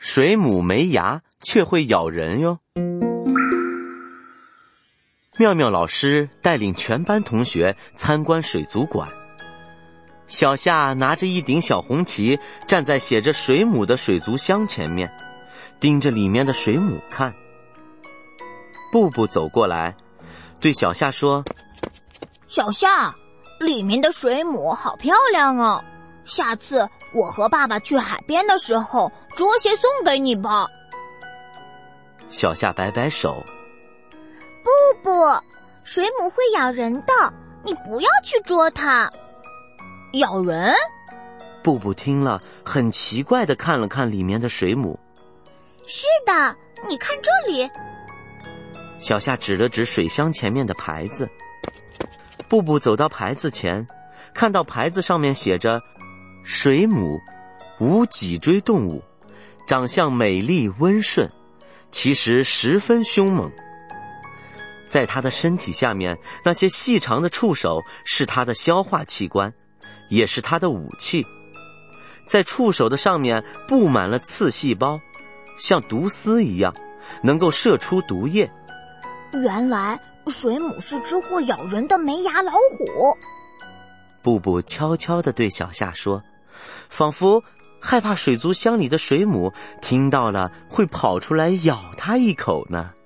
水母没牙却会咬人哟。妙妙老师带领全班同学参观水族馆。小夏拿着一顶小红旗，站在写着水母的水族箱前面，盯着里面的水母看。布布走过来，对小夏说： 小夏，里面的水母好漂亮哦，下次我和爸爸去海边的时候捉些送给你吧。 小夏摆摆手： 布布，水母会咬人的，你不要去捉它。咬人？ 布布听了很奇怪地看了看里面的水母。 是的，你看这里。 小夏指了指水箱前面的牌子。布布走到牌子前，看到牌子上面写着水母，无脊椎动物，长相美丽温顺，其实十分凶猛。在它的身体下面，那些细长的触手是它的消化器官，也是它的武器。在触手的上面布满了刺细胞，像毒丝一样，能够射出毒液。 原来水母是只会咬人的没牙老虎。 布布悄悄地对小夏说，仿佛害怕水族箱里的水母听到了会跑出来咬他一口呢。